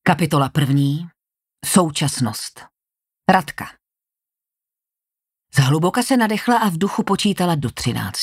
Kapitola 1. Současnost. Radka. Zhluboka se nadechla a v duchu počítala do 13.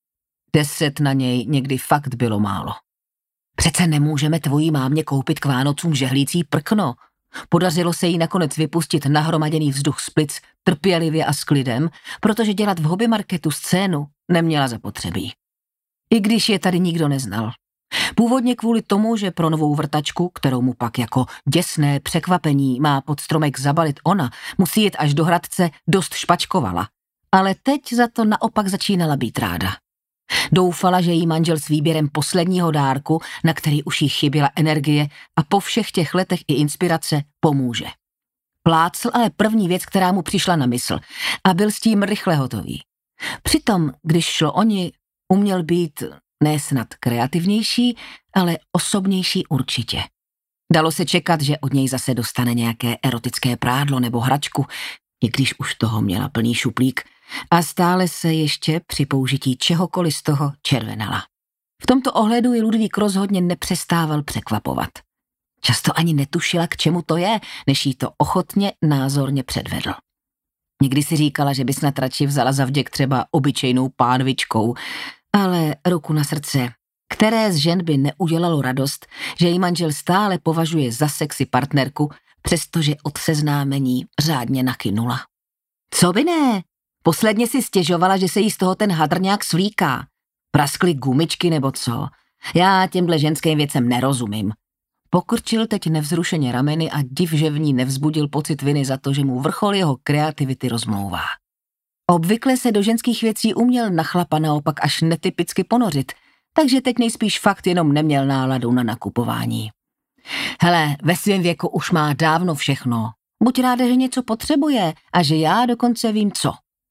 10 na něj někdy fakt bylo málo. Přece nemůžeme tvojí mámě koupit k Vánocům žehlící prkno. Podařilo se jí nakonec vypustit nahromaděný vzduch z plic trpělivě a s klidem, protože dělat v hobby marketu scénu neměla zapotřebí. I když je tady nikdo neznal. Původně kvůli tomu, že pro novou vrtačku, kterou mu pak jako děsné překvapení má pod stromek zabalit ona, musí jít až do Hradce, dost špačkovala. Ale teď za to naopak začínala být ráda. Doufala, že jí manžel s výběrem posledního dárku, na který už jí chyběla energie a po všech těch letech i inspirace, pomůže. Plácl ale první věc, která mu přišla na mysl a byl s tím rychle hotový. Přitom, když šlo o ní, uměl být ne snad kreativnější, ale osobnější určitě. Dalo se čekat, že od něj zase dostane nějaké erotické prádlo nebo hračku, i když už toho měla plný šuplík, a stále se ještě při použití čehokoliv z toho červenala. V tomto ohledu ji Ludvík rozhodně nepřestával překvapovat. Často ani netušila, k čemu to je, než jí to ochotně názorně předvedl. Někdy si říkala, že by snad radši vzala za vděk třeba obyčejnou pánvičkou, ale ruku na srdce, které z žen by neudělalo radost, že jí manžel stále považuje za sexy partnerku, přestože od seznámení řádně nakynula. Co by ne? Posledně si stěžovala, že se jí z toho ten hadr nějak svlíká. Praskly gumičky nebo co? Já těmhle ženským věcem nerozumím. Pokrčil teď nevzrušeně rameny a div, že v ní nevzbudil pocit viny za to, že mu vrchol jeho kreativity rozmlouvá. Obvykle se do ženských věcí uměl na chlapa naopak až netypicky ponořit, takže teď nejspíš fakt jenom neměl náladu na nakupování. Hele, ve svém věku už má dávno všechno. Buď ráda, že něco potřebuje a že já dokonce vím co.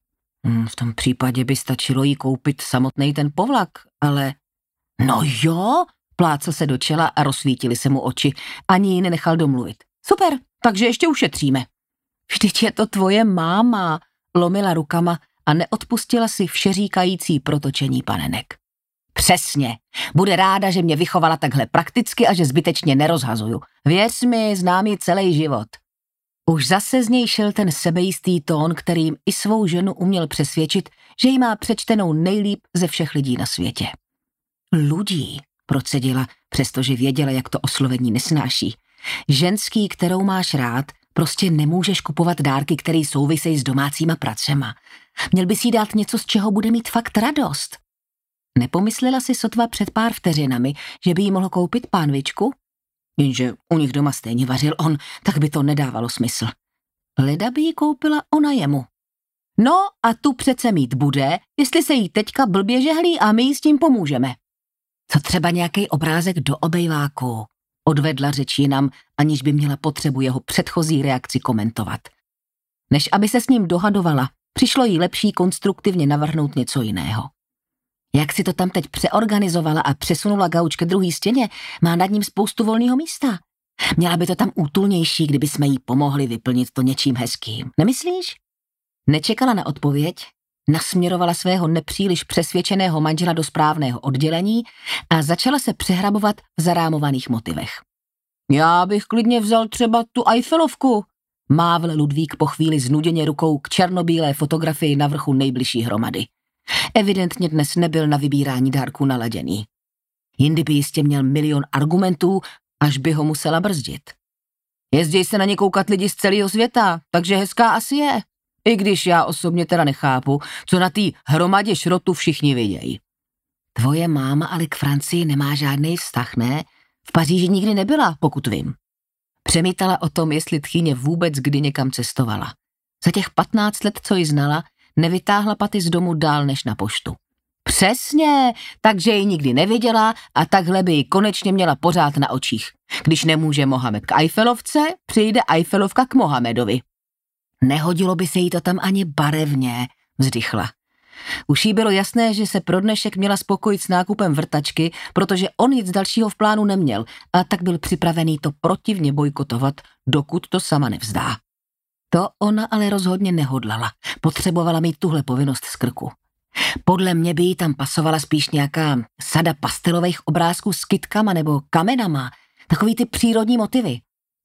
V tom případě by stačilo jí koupit samotný ten povlak, ale... No jo, plácl se do čela a rozsvítily se mu oči, ani ji nenechal domluvit. Super, takže ještě ušetříme. Vždyť je to tvoje máma, lomila rukama a neodpustila si všeříkající protočení panenek. Přesně, bude ráda, že mě vychovala takhle prakticky a že zbytečně nerozhazuju. Věř mi, znám ji celý život. Už zase z něj šel ten sebejistý tón, kterým i svou ženu uměl přesvědčit, že ji má přečtenou nejlíp ze všech lidí na světě. Ludí, procedila, přestože věděla, jak to oslovení nesnáší. Ženský, kterou máš rád, prostě nemůžeš kupovat dárky, které souvisejí s domácíma pracema. Měl bys jí dát něco, z čeho bude mít fakt radost. Nepomyslela si sotva před pár vteřinami, že by jí mohl koupit pánvičku? Jenže u nich doma stejně vařil on, tak by to nedávalo smysl. Leda by jí koupila ona jemu. No a tu přece mít bude, jestli se jí teďka blbě žehlí a my jí s tím pomůžeme. Co třeba nějaký obrázek do obejváku? Odvedla řeč jinam, aniž by měla potřebu jeho předchozí reakci komentovat. Než aby se s ním dohadovala, přišlo jí lepší konstruktivně navrhnout něco jiného. Jak si to tam teď přeorganizovala a přesunula gauč ke druhé stěně, má nad ním spoustu volného místa. Měla by to tam útulnější, kdyby jsme jí pomohli vyplnit to něčím hezkým. Nemyslíš? Nečekala na odpověď, nasměrovala svého nepříliš přesvědčeného manžela do správného oddělení a začala se přehrabovat v zarámovaných motivech. Já bych klidně vzal třeba tu Eiffelovku, mávl Ludvík po chvíli znuděně rukou k černobílé fotografii na vrchu nejbližší hromady. Evidentně dnes nebyl na vybírání dárků naladěný. Jindy by jistě měl milion argumentů, až by ho musela brzdit. Jezdí se na ně koukat lidi z celého světa, takže hezká asi je. I když já osobně teda nechápu, co na té hromadě šrotu všichni vidějí. Tvoje máma ale k Francii nemá žádný vztah, ne? V Paříži nikdy nebyla, pokud vím. Přemítala o tom, jestli tchýně vůbec kdy někam cestovala. Za těch 15 let, co ji znala, nevytáhla paty z domu dál než na poštu. Přesně, takže ji nikdy neviděla a takhle by ji konečně měla pořád na očích. Když nemůže Mohamed k Eiffelovce, přijde Eiffelovka k Mohamedovi. Nehodilo by se jí to tam ani barevně, vzdychla. Už jí bylo jasné, že se pro dnešek měla spokojit s nákupem vrtačky, protože on nic dalšího v plánu neměl a tak byl připravený to protivně bojkotovat, dokud to sama nevzdá. To ona ale rozhodně nehodlala, potřebovala mít tuhle povinnost z krku. Podle mě by jí tam pasovala spíš nějaká sada pastelových obrázků s kytkama nebo kamenama, takový ty přírodní motivy.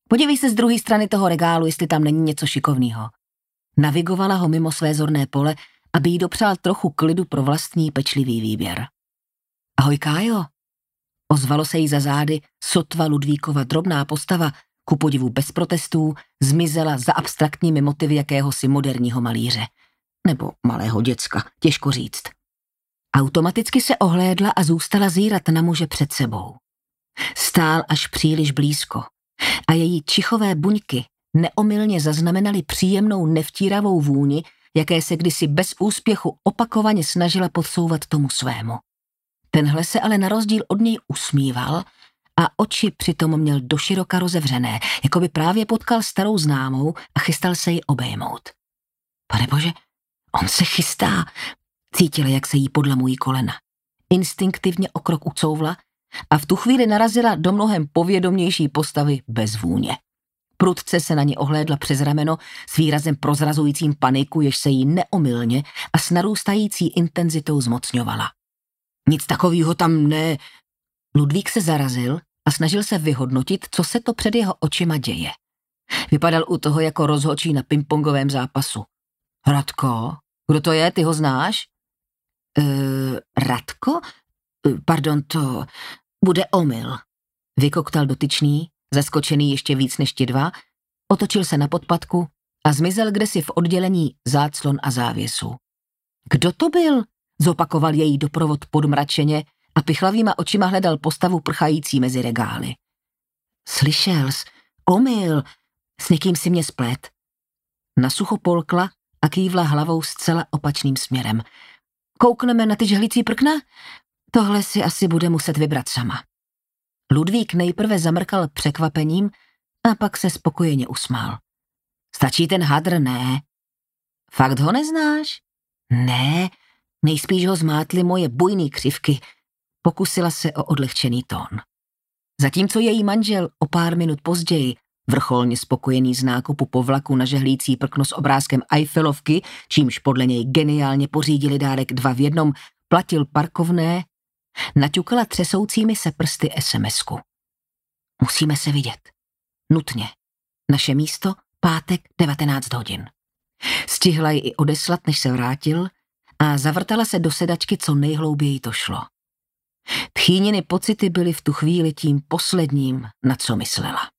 Podívej se z druhé strany toho regálu, jestli tam není něco šikovného. Navigovala ho mimo své zorné pole, aby jí dopřál trochu klidu pro vlastní pečlivý výběr. Ahoj, Kájo, ozvalo se jí za zády sotva Ludvíkova drobná postava, ku podivu bez protestů, zmizela za abstraktními motivy jakéhosi moderního malíře. Nebo malého děcka, těžko říct. Automaticky se ohlédla a zůstala zírat na muže před sebou. Stál až příliš blízko a její čichové buňky neomylně zaznamenaly příjemnou nevtíravou vůni, jaké se kdysi bez úspěchu opakovaně snažila podsouvat tomu svému. Tenhle se ale na rozdíl od něj usmíval a oči přitom měl doširoka rozevřené, jako by právě potkal starou známou a chystal se ji obejmout. Panebože, on se chystá, cítila, jak se jí podlamují kolena. Instinktivně o krok ucouvla a v tu chvíli narazila do mnohem povědomější postavy bez vůně. Prudce se na ně ohlédla přes rameno s výrazem prozrazujícím paniku, jež se jí neomylně a s narůstající intenzitou zmocňovala. Nic takového tam ne... Ludvík se zarazil a snažil se vyhodnotit, co se to před jeho očima děje. Vypadal u toho jako rozhodčí na pingpongovém zápasu. Radko? Kdo to je? Ty ho znáš? Radko? Pardon, to bude omyl. Vykoktal dotyčný, zaskočený ještě víc než ti dva, otočil se na podpatku a zmizel kdesi v oddělení záclon a závěsů. Kdo to byl? Zopakoval její doprovod podmračeně a pichlavýma očima hledal postavu prchající mezi regály. Slyšel jsi, omyl, s někým si mě splet. Nasucho polkla a kývla hlavou zcela opačným směrem. Koukneme na ty žehlící prkna? Tohle si asi bude muset vybrat sama. Ludvík nejprve zamrkal překvapením a pak se spokojeně usmál. Stačí ten hadr, ne? Fakt ho neznáš? Ne, nejspíš ho zmátly moje bujný křivky. Pokusila se o odlehčený tón. Zatímco její manžel o pár minut později, vrcholně spokojený z nákupu po vlaku na žehlící prkno s obrázkem Eiffelovky, čímž podle něj geniálně pořídili dárek 2 v 1, platil parkovné, naťukala třesoucími se prsty SMS-ku. Musíme se vidět. Nutně. Naše místo, pátek 19 hodin. Stihla ji i odeslat, než se vrátil a zavrtala se do sedačky, co nejhlouběji to šlo. Tchýniny pocity byly v tu chvíli tím posledním, na co myslela.